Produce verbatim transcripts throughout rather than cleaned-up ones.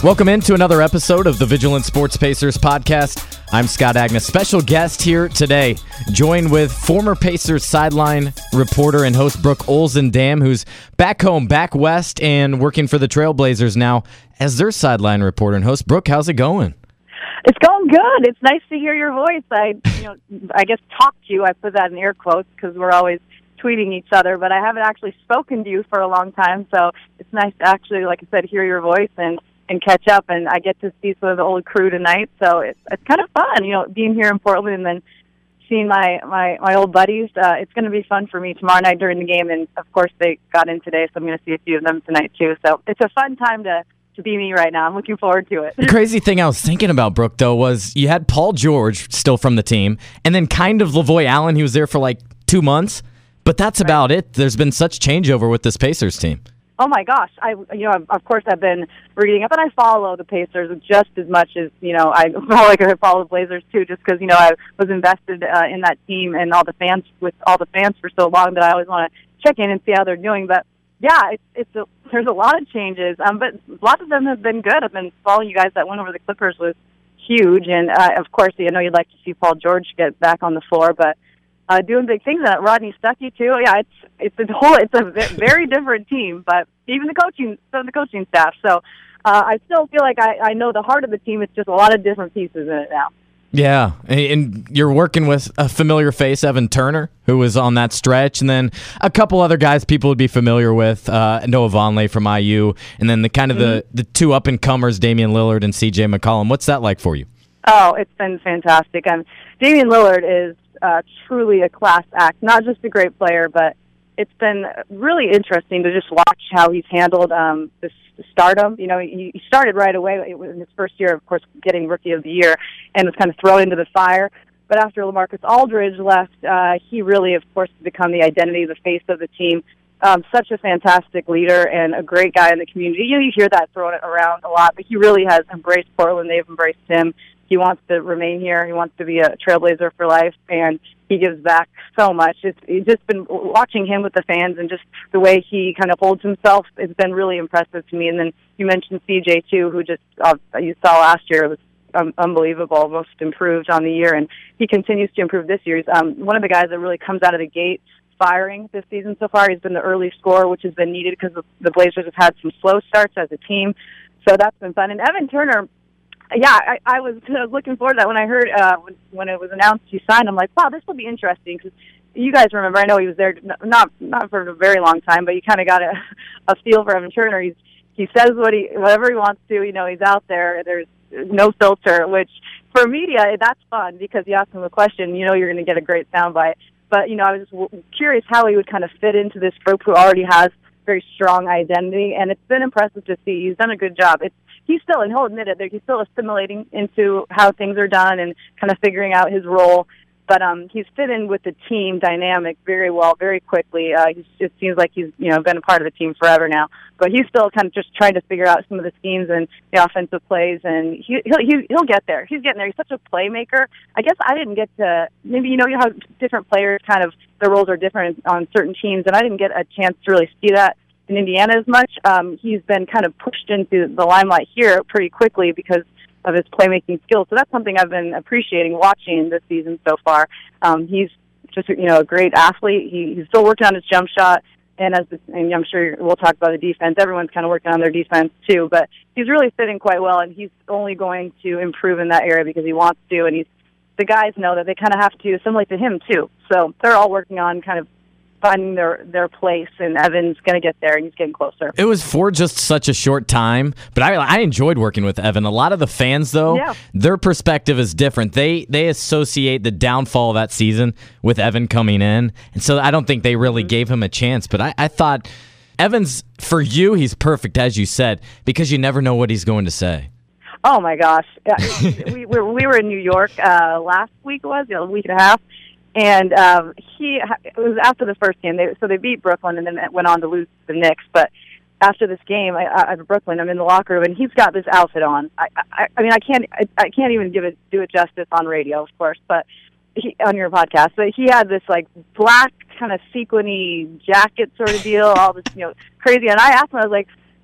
Welcome into another episode of the Vigilant Sports Pacers podcast. I'm Scott Agnes, special guest here today, joined with former Pacers sideline reporter and host Brooke Olzendam, who's back home, back west, and working for the Trailblazers now as their sideline reporter and host. Brooke, how's it going? It's going good. It's nice to hear your voice. I, you know, I guess talk to you. I put that in air quotes because we're always tweeting each other, but I haven't actually spoken to you for a long time, so it's nice to actually, like I said, hear your voice and and catch up, and I get to see some of the old crew tonight, so it's it's kind of fun, you know, being here in Portland and then seeing my, my, my old buddies. Uh, it's going to be fun for me tomorrow night during the game, and of course they got in today, so I'm going to see a few of them tonight too, so it's a fun time to, to be me right now. I'm looking forward to it. The crazy thing I was thinking about, Brooke, though, was you had Paul George still from the team, and then kind of Lavoy Allen, he was there for like two months, but that's right. About it. There's been such changeover with this Pacers team. Oh my gosh! I, you know, of course, I've been reading up, and I follow the Pacers just as much as you know. I probably could follow the Blazers too, just because you know I was invested uh, in that team and all the fans with all the fans for so long that I always want to check in and see how they're doing. But yeah, it's it's a, there's a lot of changes, um, but lots of them have been good. I've been following you guys. That win over the Clippers was huge, and uh, of course, you know, you'd like to see Paul George get back on the floor, but. Uh, doing big things. Uh, Rodney Stuckey too. Yeah, it's it's a whole. It's a very different team, but even the coaching, some of the coaching staff. So uh, I still feel like I, I know the heart of the team. It's just a lot of different pieces in it now. Yeah, and you're working with a familiar face, Evan Turner, who was on that stretch, and then a couple other guys people would be familiar with, uh, Noah Vonleh from I U, and then the kind of mm-hmm. the, the two up-and-comers, Damian Lillard and C J McCollum. What's that like for you? Oh, it's been fantastic. Um, Damian Lillard is Uh, truly a class act, not just a great player, but it's been really interesting to just watch how he's handled um, this stardom. You know, he, he started right away in his first year, of course, getting Rookie of the Year, and was kind of thrown into the fire. But after LaMarcus Aldridge left, uh, he really, of course, has become the identity, the face of the team. Um, such a fantastic leader and a great guy in the community. You, you hear that thrown around a lot, but he really has embraced Portland. They've embraced him. He wants to remain here. He wants to be a Trailblazer for life, and he gives back so much. It's, it's just been watching him with the fans and just the way he kind of holds himself. It's been really impressive to me. And then you mentioned C J, too, who just uh, you saw last year. It was um, unbelievable, most improved on the year, and he continues to improve this year. He's um, one of the guys that really comes out of the gate firing this season so far. He's been the early scorer, which has been needed because the Blazers have had some slow starts as a team. So that's been fun. And Evan Turner, yeah, I, I was looking forward to that when I heard uh, when, when it was announced he signed. I'm like, wow, this will be interesting because you guys remember. I know he was there not not for a very long time, but you kind of got a, a feel for Evan Turner. He's he says what he whatever he wants to. You know, he's out there. There's no filter, which for media that's fun because you ask him a question, you know, you're going to get a great soundbite. But you know, I was just curious how he would kind of fit into this group who already has very strong identity, and it's been impressive to see. He's done a good job. It's He's still, and he'll admit it, he's still assimilating into how things are done and kind of figuring out his role. But um, he's fit in with the team dynamic very well, very quickly. Uh, he's, it seems like he's you know been a part of the team forever now. But he's still kind of just trying to figure out some of the schemes and the offensive plays, and he, he'll he, he'll get there. He's getting there. He's such a playmaker. I guess I didn't get to maybe you know how different players kind of their roles are different on certain teams, and I didn't get a chance to really see that in Indiana as much. Um, he's been kind of pushed into the limelight here pretty quickly because of his playmaking skills. So that's something I've been appreciating watching this season so far. Um, he's just, you know, a great athlete. He, he's still working on his jump shot, and as the, and I'm sure we'll talk about the defense. Everyone's kind of working on their defense too, but he's really fitting quite well, and he's only going to improve in that area because he wants to, and he's the guys know that they kind of have to assimilate to him too. So they're all working on kind of finding their, their place, and Evan's going to get there, and he's getting closer. It was for just such a short time, but I I enjoyed working with Evan. A lot of the fans, though, yeah. their perspective is different. They they associate the downfall of that season with Evan coming in, and so I don't think they really mm-hmm. gave him a chance, but I, I thought Evan's, for you, he's perfect, as you said, because you never know what he's going to say. Oh, my gosh. we, we, we were in New York uh, last week, it was, you know, a week and a half, and um, he it was after the first game. They, so they beat Brooklyn and then went on to lose to the Knicks. But after this game, I, I, at Brooklyn, I'm in the locker room, and he's got this outfit on. I, I, I mean, I can't I, I can't even give it do it justice on radio, of course, but he, on your podcast. But he had this like black kind of sequiny jacket sort of deal, all this you know crazy. And I asked him, I was like,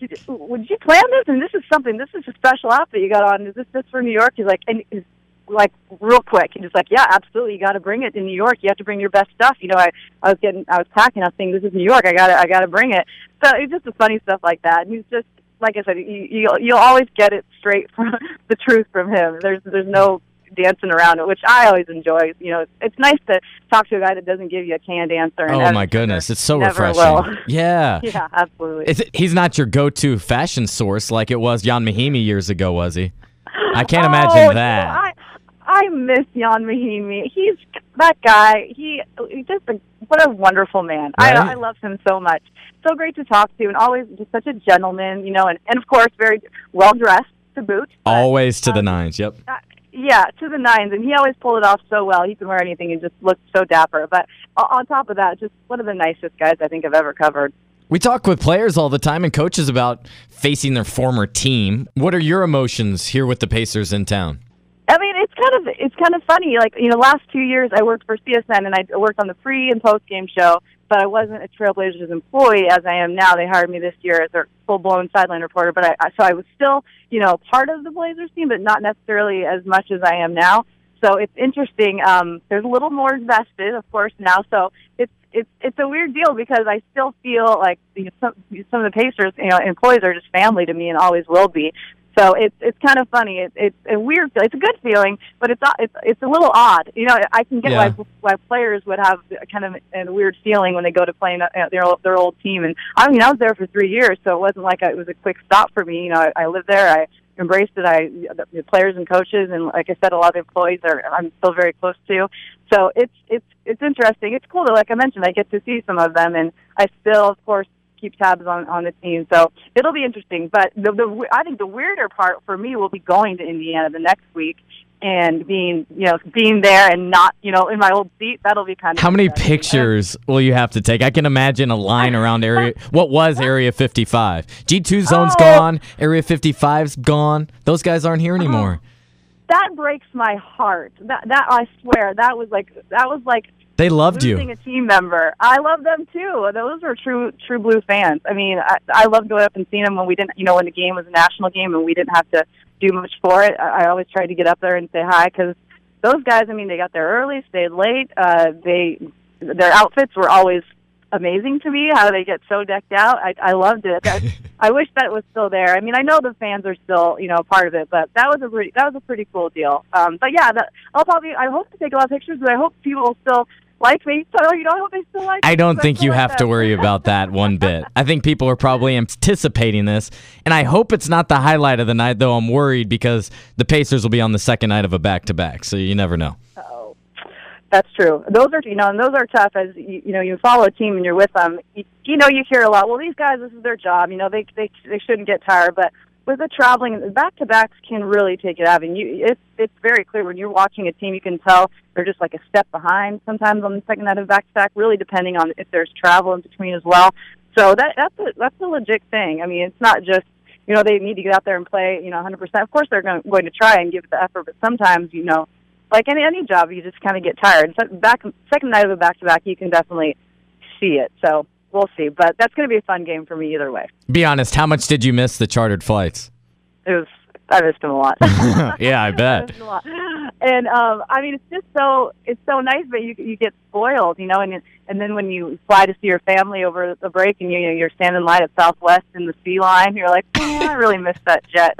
did, would you plan this? And this is something, this is a special outfit you got on. Is this just for New York? He's like, and he's like real quick. He's like, yeah, absolutely. You got to bring it in New York. You have to bring your best stuff. You know, I, I was getting, I was packing. I was thinking, this is New York. I got to, I got to bring it. So it's just the funny stuff like that. And he's just, like I said, you, you'll, you'll always get it straight from the truth from him. There's, there's no dancing around it, which I always enjoy. You know, it's, it's nice to talk to a guy that doesn't give you a canned answer. And oh my goodness, it's so never refreshing. Will. Yeah, yeah, absolutely. It's, he's not your go-to fashion source like it was Jan Mahimi years ago, was he? I can't oh, imagine that. You know, I, I miss Jan Mahimi. He's that guy. He he's just a, what a wonderful man. Right? I I love him so much. So great to talk to, and always just such a gentleman. You know, and, and of course very well dressed to boot. But, always to um, the nines. Yep. Uh, yeah, to the nines, and he always pulled it off so well. He can wear anything and just looked so dapper. But on top of that, just one of the nicest guys I think I've ever covered. We talk with players all the time and coaches about facing their former team. What are your emotions here with the Pacers in town? I mean, it's kind of it's kind of funny. Like, you know, last two years I worked for C S N and I worked on the pre and post game show, but I wasn't a Trailblazers employee as I am now. They hired me this year as their full blown sideline reporter, but I, I so I was still, you know, part of the Blazers team, but not necessarily as much as I am now. So it's interesting. Um, there's a little more vested, of course, now. So it's it's it's a weird deal because I still feel like you know, some some of the Pacers, you know, employees are just family to me and always will be. So it's it's kind of funny. It's it's a weird. It's a good feeling, but it's it's it's a little odd. You know, I can get yeah. why why players would have kind of a weird feeling when they go to play their their old team. And I mean, I was there for three years, so it wasn't like it was a quick stop for me. You know, I, I lived there. I embraced it. I the players and coaches, and like I said, a lot of employees are I'm still very close to. So it's it's it's interesting. It's cool that, like I mentioned, I get to see some of them, and I still, of course, keep tabs on, on the team. So it'll be interesting. But the, the I think the weirder part for me will be going to Indiana the next week and being, you know, being there and not, you know, in my old seat. That'll be kind of How many pictures will you have to take? I can imagine a line around area, what was Area fifty-five. G two zone's oh. gone. Area fifty-five's gone. Those guys aren't here anymore. Oh. That breaks my heart. That, that I swear, that was like, that was like, They loved losing you. a team member. I love them too. Those are true, true Blue fans. I mean, I, I loved going up and seeing them when we didn't, you know, when the game was a national game and we didn't have to do much for it. I, I always tried to get up there and say hi because those guys. I mean, they got there early, stayed late. Uh, they, their outfits were always amazing to me. How they get so decked out. I, I loved it. I, I wish that was still there. I mean, I know the fans are still, you know, part of it, but that was a pretty, that was a pretty cool deal. Um, but yeah, that, I'll probably, I hope to take a lot of pictures, but I hope people will still like me. So, you know, I hope they still like me. I don't think you like have that. to worry about that one bit. I think people are probably anticipating this, and I hope it's not the highlight of the night, though I'm worried because the Pacers will be on the second night of a back-to-back, so you never know. Oh, that's true. Those are, you know, and those are tough as, you, you know, you follow a team and you're with them. You, you know, you hear a lot, well, these guys, this is their job. You know, they they they shouldn't get tired, but with the traveling, back-to-backs can really take it out. And you, it's it's very clear when you're watching a team, you can tell they're just like a step behind sometimes on the second night of back-to-back, really depending on if there's travel in between as well. So that that's a, that's a legit thing. I mean, it's not just, you know, they need to get out there and play, you know, one hundred percent. Of course, they're going, going to try and give it the effort, but sometimes, you know, like any any job, you just kind of get tired. So back second night of a back-to-back, you can definitely see it. So we'll see. But that's going to be a fun game for me either way. Be honest, how much did you miss the chartered flights? It was, I missed him a lot. Yeah, I bet. I missed him a lot. And um, I mean, it's just so it's so nice, but you you get spoiled, you know. And and then when you fly to see your family over the break, and you, you know, you're standing in line at Southwest in the Sea Line, you're like, oh, I really missed that jet.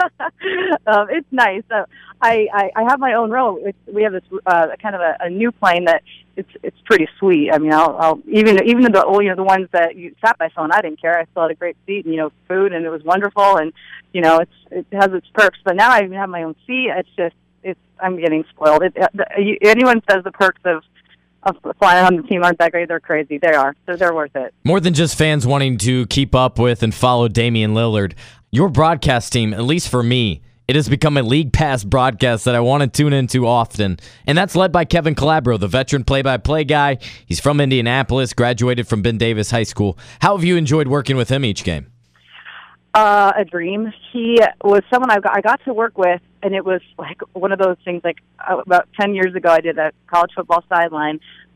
um, it's nice. Uh, I, I I have my own row. It's, we have this uh, kind of a, a new plane that it's it's pretty sweet. I mean, I'll, I'll even even the you know the ones that you sat by phone, I didn't care. I still had a great seat, and you know, food, and it was wonderful, and you know, it's it has its perks. But now I even have my own seat. It's just it's I'm getting spoiled. It, it, anyone says the perks of of flying on the team aren't that great, they're crazy. They are. So they're worth it. More than just fans wanting to keep up with and follow Damian Lillard, your broadcast team, at least for me, it has become a League Pass broadcast that I want to tune into often. And that's led by Kevin Calabro, the veteran play-by-play guy. He's from Indianapolis, graduated from Ben Davis High School. How have you enjoyed working with him each game? Uh, a dream. He was someone I got, I got to work with, and it was like one of those things. Like uh, about ten years ago, I did a college football sideline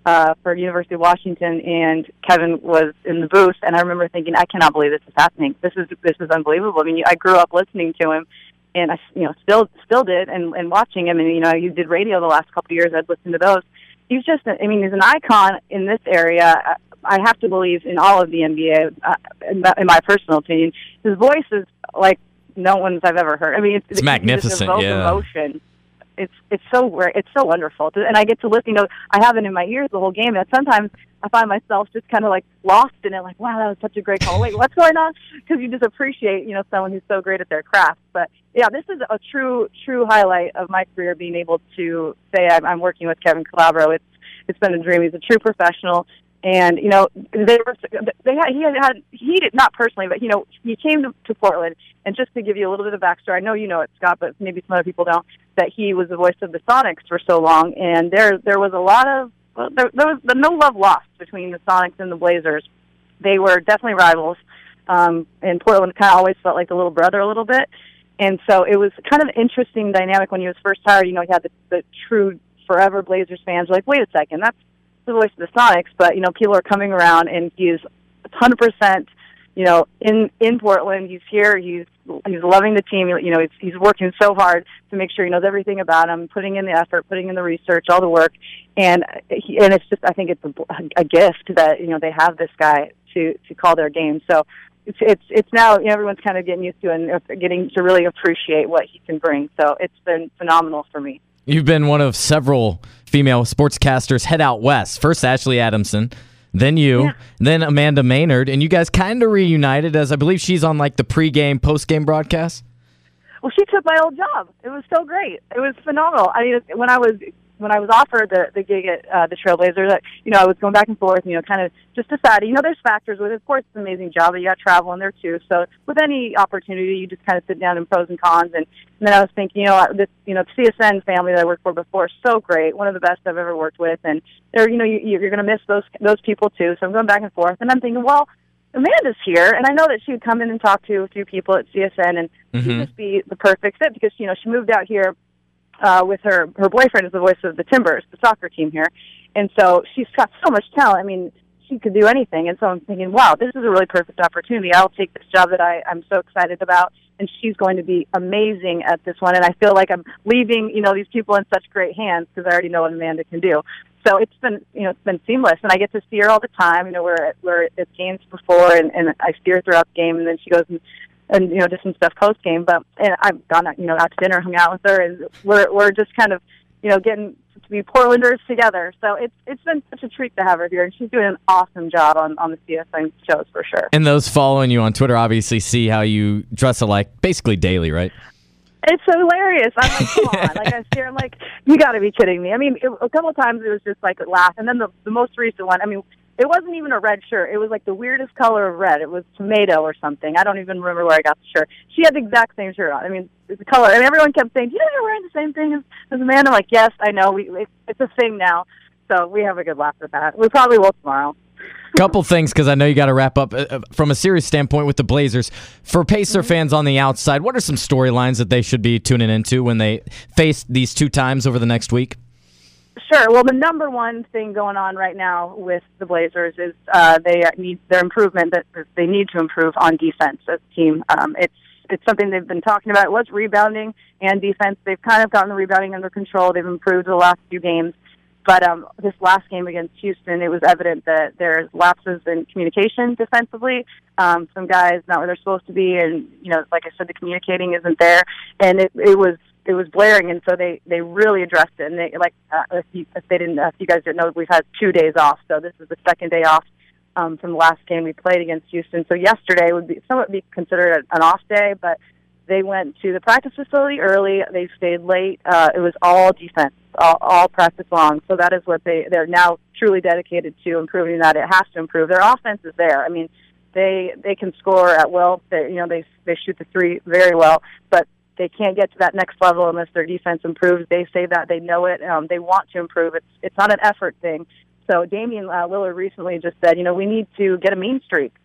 uh, for University of Washington, and Kevin was in the booth, and I remember thinking, I cannot believe this is happening. This is this is unbelievable. I mean, I grew up listening to him, and I you know still still did, and, and watching him, and you know, you did radio the last couple of years. I'd listen to those. He's just, I mean, he's an icon in this area. I have to believe in all of the N B A, uh, in, in my personal opinion. His voice is like no one's I've ever heard. I mean, it's, it's magnificent. Yeah, emotion. It's it's so great. It's so wonderful, and I get to listen. You know, I have it in my ears the whole game. And sometimes I find myself just kind of like lost in it. Like, wow, that was such a great call. Wait, what's going on? Because you just appreciate, you know, someone who's so great at their craft. But yeah, this is a true true highlight of my career. Being able to say I'm, I'm working with Kevin Calabro. It's it's been a dream. He's a true professional. And, you know, they were, they had, he had, had, he did, not personally, but, you know, he came to, to Portland, and just to give you a little bit of backstory, I know you know it, Scott, but maybe some other people don't, that he was the voice of the Sonics for so long, and there there was a lot of, well, there, there was no love lost between the Sonics and the Blazers. They were definitely rivals, um, and Portland kind of always felt like the little brother a little bit, and so it was kind of an interesting dynamic when he was first hired. You know, he had the, the true forever Blazers fans were like, wait a second, that's the voice of the Sonics, but, you know, people are coming around, and he's one hundred percent, you know, in, in Portland. He's here. He's he's loving the team. You know, he's, he's working so hard to make sure he knows everything about him, putting in the effort, putting in the research, all the work. And he, and it's just, I think it's a, a gift that, you know, they have this guy to, to call their game. So it's, it's, it's now, you know, everyone's kind of getting used to it and getting to really appreciate what he can bring. So it's been phenomenal for me. You've been one of several female sportscasters head out west. First Ashley Adamson, then you, yeah. then Amanda Maynard, and you guys kind of reunited, as I believe she's on like the pregame, postgame broadcast. Well, she took my old job. It was so great. It was phenomenal. I mean, when I was when I was offered the, the gig at uh, the Trailblazers, you know, I was going back and forth, you know, kind of just deciding, you know, there's factors with it. Of course, it's an amazing job, but you got travel in there too. So with any opportunity, you just kind of sit down and pros and cons. And, and then I was thinking, you know, this, you know, the C S N family that I worked for before, so great, one of the best I've ever worked with. And they're, you know, you, you're going to miss those those people too. So I'm going back and forth, and I'm thinking, well, Amanda's here, and I know that she would come in and talk to a few people at C S N, and mm-hmm. she'd just be the perfect fit because, you know, she moved out here uh, with her, her boyfriend is the voice of the Timbers, the soccer team here, and so she's got so much talent. I mean, she could do anything, and so I'm thinking, wow, this is a really perfect opportunity. I'll take this job that I, I'm so excited about, and she's going to be amazing at this one, and I feel like I'm leaving, you know, these people in such great hands because I already know what Amanda can do. So it's been, you know, it's been seamless, and I get to see her all the time. You know, we're at, we're at games before, and, and I see her throughout the game, and then she goes and, and you know, just some stuff post game. But and I've gone, you know, out to dinner, hung out with her, and we're we're just kind of, you know, getting to be Portlanders together. So it's it's been such a treat to have her here, and she's doing an awesome job on on the C S N shows for sure. And those following you on Twitter obviously see how you dress alike basically daily, right? It's hilarious. I'm like, come on. Like, I stare, I'm like, you got to be kidding me. I mean, it, a couple of times it was just like a laugh. And then the, the most recent one, I mean, it wasn't even a red shirt. It was like the weirdest color of red. It was tomato or something. I don't even remember where I got the shirt. She had the exact same shirt on. I mean, it's the color. And everyone kept saying, you know, you're wearing the same thing as, as Amanda. I'm like, yes, I know. We it, It's a thing now. So we have a good laugh at that. We probably will tomorrow. Couple things, because I know you got to wrap up. Uh, from a serious standpoint with the Blazers, for Pacer mm-hmm. fans on the outside, what are some storylines that they should be tuning into when they face these two times over the next week? Sure. Well, the number one thing going on right now with the Blazers is uh, they need their improvement, that they need to improve on defense as a team. Um, it's it's something they've been talking about. It was rebounding and defense. They've kind of gotten the rebounding under control. They've improved the last few games. But um, this last game against Houston, it was evident that there's lapses in communication defensively. Um, some guys not where they're supposed to be, and you know, like I said, the communicating isn't there, and it, it was it was blaring. And so they, they really addressed it. And they like uh, if, you, if they didn't, if you guys didn't know, we've had two days off, so this is the second day off um, from the last game we played against Houston. So yesterday would be somewhat be considered an off day, but they went to the practice facility early. They stayed late. Uh, it was all defense. All, all practice long. So that is what they, they're now truly dedicated to, improving that. It has to improve. Their offense is there. I mean, they they can score at will. They, you know, they they shoot the three very well, but they can't get to that next level unless their defense improves. They say that. They know it. Um, they want to improve. It's it's not an effort thing. So Damian uh, Lillard recently just said, you know, we need to get a mean streak.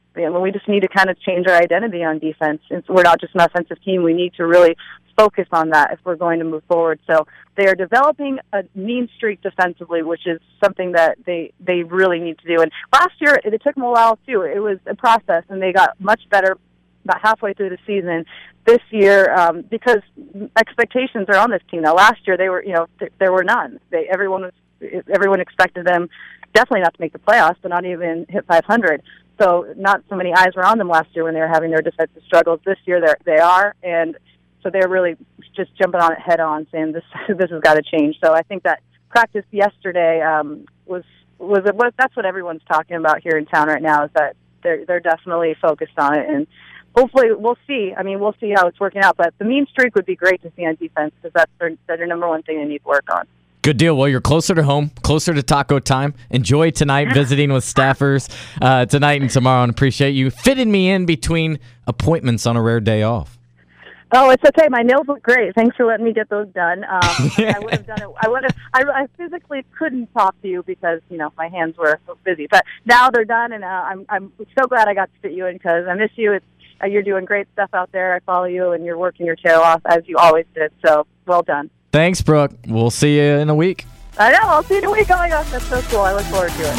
you know, we just need to kind of change our identity on defense. It's, we're not just an offensive team. We need to really focus on that if we're going to move forward. So they are developing a mean streak defensively, which is something that they, they really need to do. And last year, it, it took them a while, too. It was a process, and they got much better about halfway through the season. This year, um, because expectations are on this team now. Last year, they were, you know, th- there were none. They, everyone was, everyone expected them definitely not to make the playoffs, but not even hit five hundred. So not so many eyes were on them last year when they were having their defensive struggles. This year, they they are, and so they're really just jumping on it head on, saying this this has got to change. So I think that practice yesterday um, was was was that's what everyone's talking about here in town right now, is that they're they're definitely focused on it. And hopefully we'll see. I mean, we'll see how it's working out. But the mean streak would be great to see on defense, because that's their, that's their number one thing they need to work on. Good deal. Well, you're closer to home, closer to taco time. Enjoy tonight visiting with staffers uh, tonight and tomorrow, and appreciate you fitting me in between appointments on a rare day off. Oh, it's okay. My nails look great. Thanks for letting me get those done. Um, I would have done it. I would have. I, I physically couldn't talk to you because you know my hands were so busy. But now they're done, and uh, I'm I'm so glad I got to fit you in, because I miss you. It's uh, you're doing great stuff out there. I follow you, and you're working your tail off as you always did. So well done. Thanks, Brooke. We'll see you in a week. I know. I'll see you in a week. Oh my gosh, that's so cool. I look forward to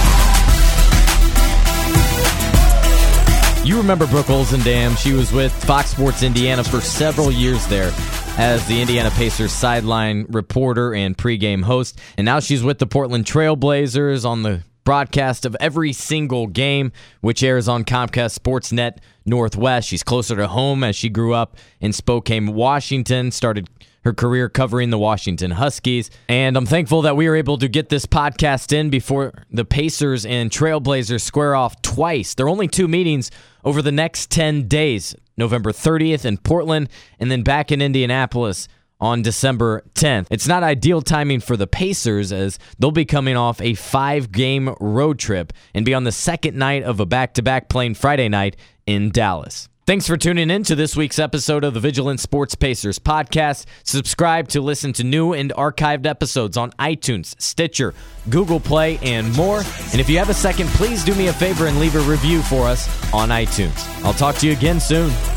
it. You remember Brooke Olzendam. She was with Fox Sports Indiana for several years there as the Indiana Pacers sideline reporter and pregame host. And now she's with the Portland Trail Blazers on the broadcast of every single game, which airs on Comcast Sportsnet Northwest. She's closer to home as she grew up in Spokane, Washington, started her career covering the Washington Huskies. And I'm thankful that we were able to get this podcast in before the Pacers and Trailblazers square off twice. There are only two meetings over the next ten days, November thirtieth in Portland, and then back in Indianapolis on December tenth. It's not ideal timing for the Pacers, as they'll be coming off a five-game road trip and be on the second night of a back-to-back playing Friday night in Dallas. Thanks for tuning in to this week's episode of the Vigilant Sports Pacers podcast. Subscribe to listen to new and archived episodes on iTunes, Stitcher, Google Play, and more. And if you have a second, please do me a favor and leave a review for us on iTunes. I'll talk to you again soon.